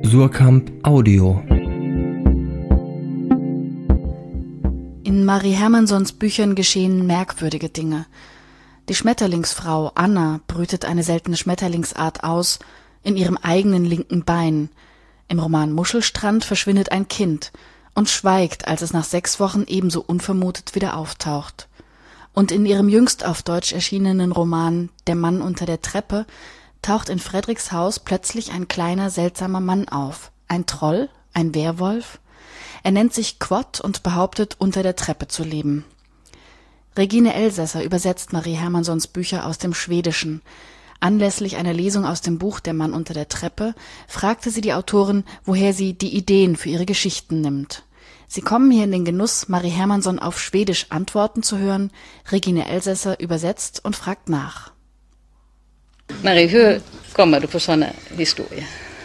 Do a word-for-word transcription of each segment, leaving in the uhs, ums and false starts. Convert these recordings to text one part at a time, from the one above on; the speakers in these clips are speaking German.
Suhrkamp Audio. In Marie Hermannsons Büchern geschehen merkwürdige Dinge. Die Schmetterlingsfrau Anna brütet eine seltene Schmetterlingsart aus in ihrem eigenen linken Bein. Im Roman Muschelstrand verschwindet ein Kind und schweigt, als es nach sechs Wochen ebenso unvermutet wieder auftaucht. Und in ihrem jüngst auf Deutsch erschienenen Roman Der Mann unter der Treppe taucht in Fredriks Haus plötzlich ein kleiner, seltsamer Mann auf. Ein Troll? Ein Werwolf? Er nennt sich Quodd und behauptet, unter der Treppe zu leben. Regine Elsässer übersetzt Marie Hermannsons Bücher aus dem Schwedischen. Anlässlich einer Lesung aus dem Buch Der Mann unter der Treppe fragte sie die Autorin, woher sie die Ideen für ihre Geschichten nimmt. Sie kommen hier in den Genuss, Marie Hermansson auf Schwedisch Antworten zu hören. Regine Elsässer übersetzt und fragt nach. Marie, hur kommer du på sådana historier?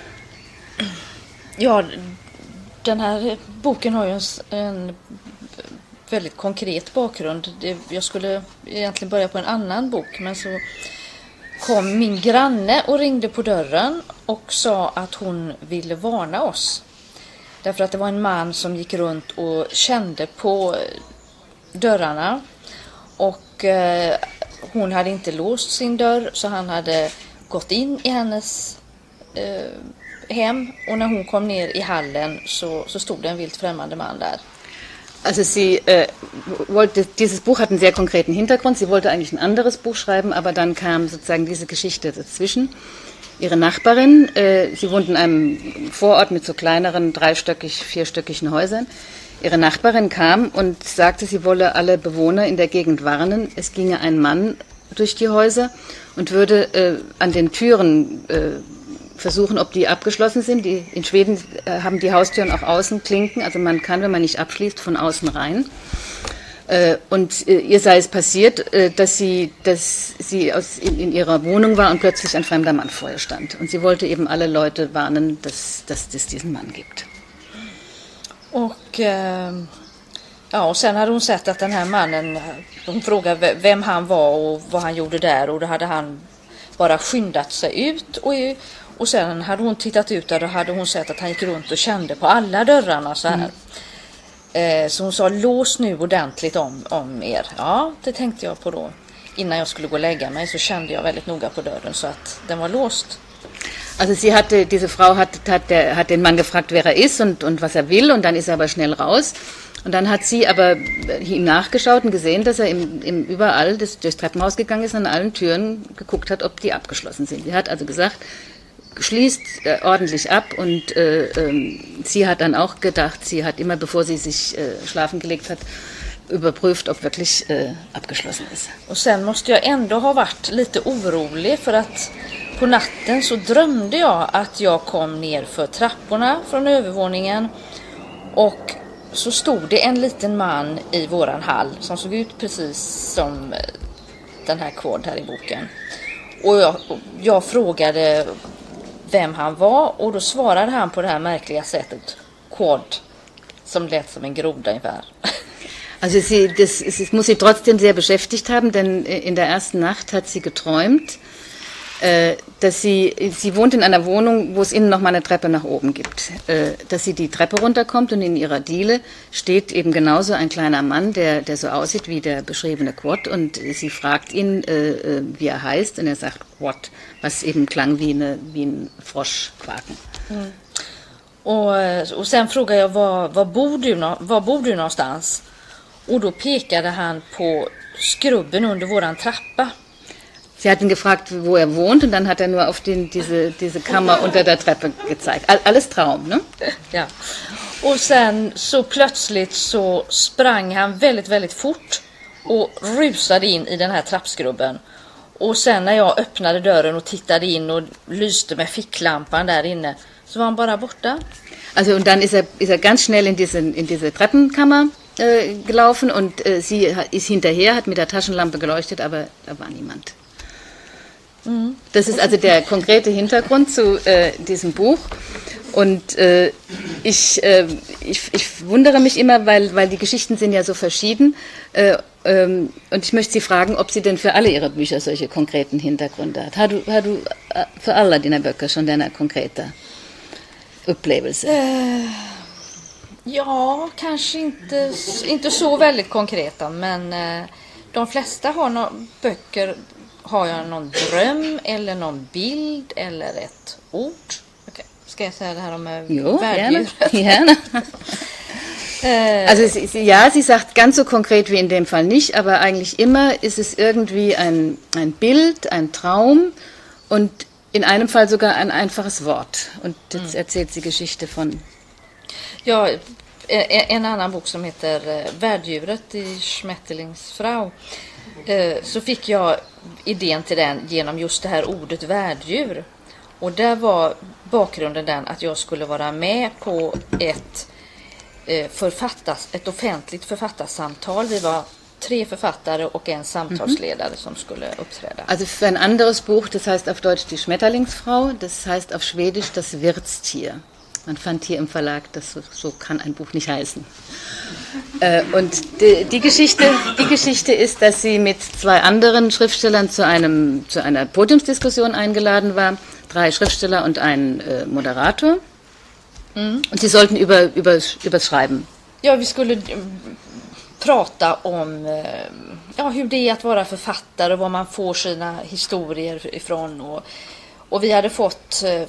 Ja, den här boken har ju en väldigt konkret bakgrund. Jag skulle egentligen börja på en annan bok, men så kom min granne och ringde på dörren och sa att hon ville varna oss. Därför att det var en man som gick runt och kände på dörrarna och eh, hon hade inte låst sin dörr, så han hade gått in i hennes eh, hem, och när hon kom ner i hallen så, så stod det en vilt främmande man där. Also sie äh, wollte, dieses Buch hat einen sehr konkreten Hintergrund. Sie wollte eigentlich ein anderes Buch schreiben, aber dann kam sozusagen diese Geschichte dazwischen. Ihre Nachbarin, äh, sie wohnt in einem Vorort mit so kleineren, dreistöckig, vierstöckigen Häusern. Ihre Nachbarin kam und sagte, sie wolle alle Bewohner in der Gegend warnen. Es ginge ein Mann durch die Häuser und würde äh, an den Türen äh, versuchen, ob die abgeschlossen sind. Die, in Schweden äh, haben die Haustüren auch Außenklinken, also man kann, wenn man nicht abschließt, von außen rein. Äh, und äh, ihr sei es passiert, äh, dass sie, dass sie aus, in, in ihrer Wohnung war und plötzlich ein fremder Mann vor ihr stand. Und sie wollte eben alle Leute warnen, dass, dass es diesen Mann gibt. Och, eh, ja, och sen hade hon sett att den här mannen, hon frågade vem han var och vad han gjorde där, och då hade han bara skyndat sig ut, och, och sen hade hon tittat ut där och hade hon sett att han gick runt och kände på alla dörrarna så här. Mm. Eh, så hon sa, lås nu ordentligt om, om er. Ja, det tänkte jag på då. Innan jag skulle gå och lägga mig så kände jag väldigt noga på dörren så att den var låst. Also sie hatte, diese Frau hat, hat, der, hat den Mann gefragt, wer er ist und, und was er will, und dann ist er aber schnell raus. Und dann hat sie aber ihm nachgeschaut und gesehen, dass er im, im überall das, durchs Treppenhaus gegangen ist und an allen Türen geguckt hat, ob die abgeschlossen sind. Sie hat also gesagt, schließt äh, ordentlich ab, und äh, äh, sie hat dann auch gedacht, sie hat immer, bevor sie sich äh, schlafen gelegt hat, überprüft, ob wirklich äh, abgeschlossen ist. Och sen måste jag ändå ha varit lite orolig, för att på natten så drömde jag att jag kom ner för trapporna från övervåningen, och så stod det en liten man i våran hall som såg ut precis som den här Quodd här i boken. Och jag, jag frågade vem han var, och då svarade han på det här märkliga sättet, Quodd, som lät som en groda ungefär. Also sie, das, das muss sie trotzdem sehr beschäftigt haben, denn in der ersten Nacht hat sie geträumt, äh, dass sie, sie wohnt in einer Wohnung, wo es innen noch mal eine Treppe nach oben gibt, äh, dass sie die Treppe runterkommt, und in ihrer Diele steht eben genauso ein kleiner Mann, der, der so aussieht wie der beschriebene Quodd, und sie fragt ihn, äh, wie er heißt, und er sagt Quodd, was eben klang wie, eine, wie ein Froschquaken. Mm. Och, och sen frågade jag, var, var, bor du, var bor du någonstans? Och då pekade han på skrubben under våran trappa. Sie hat ihn gefragt, wo er wohnt, und dann hat er nur auf den, diese, diese Kammer unter der Treppe gezeigt. Alles Traum, ne? Ja. Och sen så plötsligt så sprang han väldigt, väldigt fort och rusade in i den här trappskrubben. Och sen när jag öppnade dörren och tittade in och lyste med ficklampan där inne, så var han bara borta. Also und dann ist er, ist er ganz schnell in diese, in diese Treppenkammer äh, gelaufen, und äh, sie ist hinterher, hat mit der Taschenlampe geleuchtet, aber da war niemand. Mhm. Das ist also der konkrete Hintergrund zu äh, diesem Buch. Und äh, ich, äh, ich, ich wundere mich immer, weil, weil die Geschichten sind ja so verschieden. Äh, ähm, und ich möchte Sie fragen, ob sie denn für alle Ihre Bücher solche konkreten Hintergründe hat. Har du, har du för alla dina böcker sådana konkreta upplevelse? Eh, ja, kanske inte, inte så väldigt konkreta, men eh, de flesta har no- böcker har jag någon dröm eller någon bild eller ett ord. Okay. Ska jag säga det här om eh, jo, värddjuret? Gerne. Gerne. Also sie, sie, ja, sie sagt ganz so konkret wie in dem Fall nicht, aber eigentlich immer ist es irgendwie ein, ein Bild, ein Traum und in einem Fall sogar ein einfaches Wort. Und jetzt mm. erzählt sie Geschichte von... Ja, en annan bok som heter Värddjuret i Schmetterlings Frau, så fick jag idén till den genom just det här ordet värddjur. Och där var bakgrunden den att jag skulle vara med på ett, författas, ett offentligt författarsamtal. Vi var tre författare och en samtalsledare mm-hmm. som skulle uppträda. Also für ein anderes Buch, das heißt auf Deutsch die Schmetterlingsfrau, das heißt auf Schwedisch das Wirtstier. Man fand hier im Verlag, das so, so kann ein Buch nicht heißen. Äh, und die, die, Geschichte, die Geschichte ist, dass sie mit zwei anderen Schriftstellern zu, einem, zu einer Podiumsdiskussion eingeladen war. Drei Schriftsteller und ein äh, Moderator. Mm. Und sie sollten über, über, über das Schreiben. Ja, vi skulle prata om ja, hur det är att vara författare och var man får sina historier ifrån. Och, och vi hade fått äh,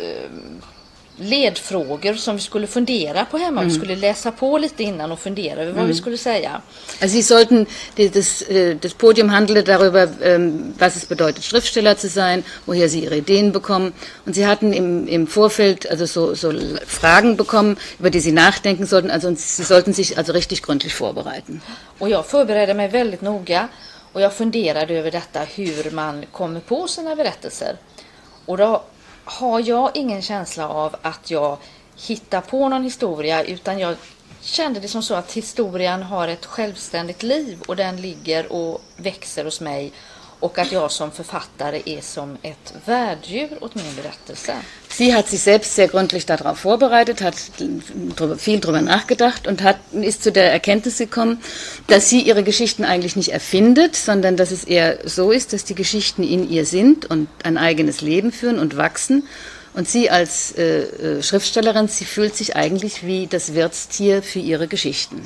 ledfrågor som vi skulle fundera på hemma. Mm. Vi skulle läsa på lite innan och fundera över vad mm. vi skulle säga. Also sie sollten, das, das Podium handelte darüber, was es bedeutet, Schriftsteller zu sein, woher sie ihre Ideen bekommen. Und sie hatten im, im Vorfeld also so, so Fragen bekommen, über die sie nachdenken sollten. Also sie sollten sich also richtig gründlich vorbereiten. Och jag förberedde mig väldigt noga och jag funderade över detta, hur man kommer på sina berättelser. Och då har jag ingen känsla av att jag hittar på någon historia, utan jag kände det som så att historien har ett självständigt liv och den ligger och växer hos mig, och att jag som författare är som ett värddjur åt min berättelse. Sie hat sich selbst sehr gründlich darauf vorbereitet, hat viel darüber nachgedacht und hat, ist zu der Erkenntnis gekommen, dass sie ihre Geschichten eigentlich nicht erfindet, sondern dass es eher so ist, dass die Geschichten in ihr sind und ein eigenes Leben führen und wachsen. Und sie als äh, Schriftstellerin, sie fühlt sich eigentlich wie das Wirtstier für ihre Geschichten.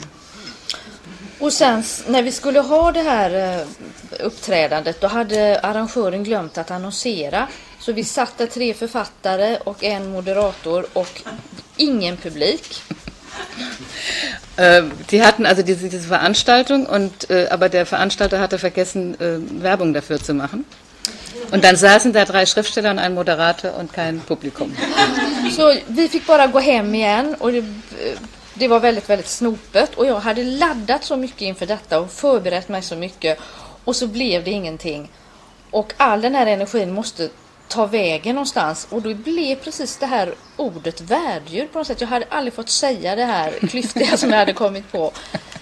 Och sen när vi skulle ha det här uppträdandet, då hade arrangören glömt att annonsera. Så vi satt där tre författare och en moderator och ingen publik. Die hatten also diese, diese Veranstaltung, und, äh, aber der Veranstalter hatte vergessen, äh, Werbung dafür zu machen. Und dann saßen da drei Schriftsteller und ein Moderator und kein Publikum. Så vi fick bara gå hem igen, och det, det var väldigt, väldigt snopet. Och jag hade laddat så mycket inför detta och förberett mig så mycket. Och så blev det ingenting. Och all den här energin måste ta vägen någonstans. Och då blev precis det här ordet värddjur på något sätt. Jag hade aldrig fått säga det här klyftiga som jag hade kommit på.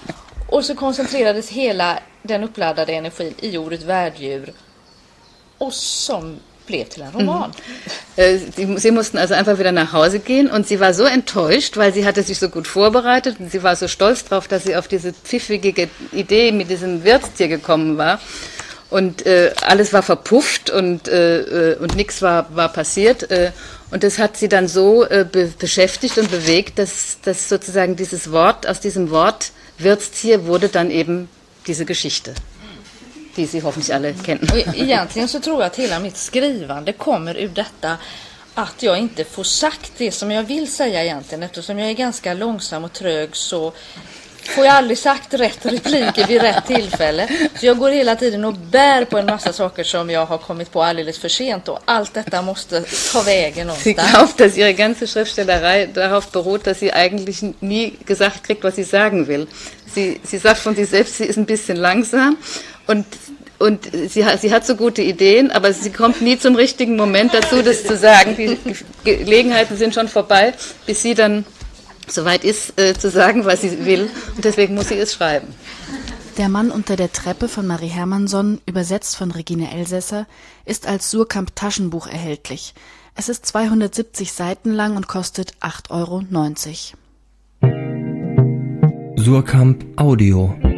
Och så koncentrerades hela den uppladdade energin i ordet värddjur. Och som blev till en Roman. Sie, sie mussten also einfach wieder nach Hause gehen, und sie war so enttäuscht, weil sie hatte sich so gut vorbereitet und sie war so stolz drauf, dass sie auf diese pfiffige Idee mit diesem Wirtstier gekommen war. Und äh, alles war verpufft und, äh, und nichts war, war passiert. Äh, und das hat sie dann so äh, be- beschäftigt und bewegt, dass, dass sozusagen dieses Wort, aus diesem Wort Wirtstier wurde dann eben diese Geschichte, die Sie hoffentlich alle kennen. Och egentligen så tror jag att hela mitt skrivande kommer ur detta, att jag inte får sagt det som jag vill säga egentligen. Eftersom jag är ganska långsam och trög så får jag aldrig sagt rätt repliker vid rätt tillfälle. Så jag går hela tiden och bär på en massa saker som jag har kommit på alldeles för sent, och allt detta måste ta vägen någonstans. Sie glaubt, dass ihre ganze Schriftstellerei darauf beruht, dass sie eigentlich nie gesagt kriegt, was sie sagen will. Sie, sie sagt von sich selbst, sie ist ein bisschen langsam, und Und sie hat, sie hat so gute Ideen, aber sie kommt nie zum richtigen Moment dazu, das zu sagen. Die Gelegenheiten sind schon vorbei, bis sie dann soweit ist, äh, zu sagen, was sie will. Und deswegen muss sie es schreiben. Der Mann unter der Treppe von Marie Hermannsson, übersetzt von Regine Elsässer, ist als Suhrkamp Taschenbuch erhältlich. Es ist zweihundertsiebzig Seiten lang und kostet acht Euro neunzig. Suhrkamp Audio